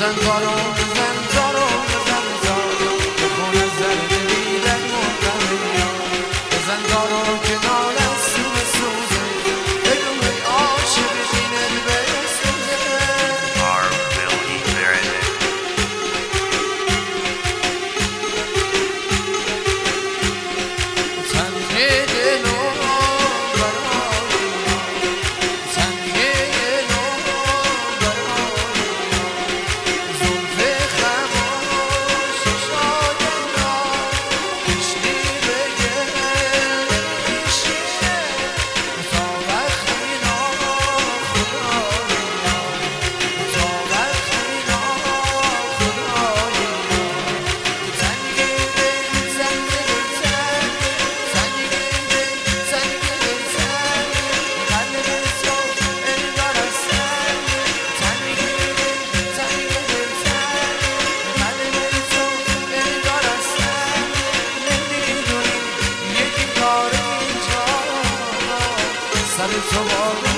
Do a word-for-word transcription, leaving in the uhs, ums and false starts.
بزن تارو بزن تارو بزن تارو به خونه زرد بیرک مردم بزن تارو که ناله سوز سوزه بگو ای عاشق دینت بسوزه تنگه دلو سر تو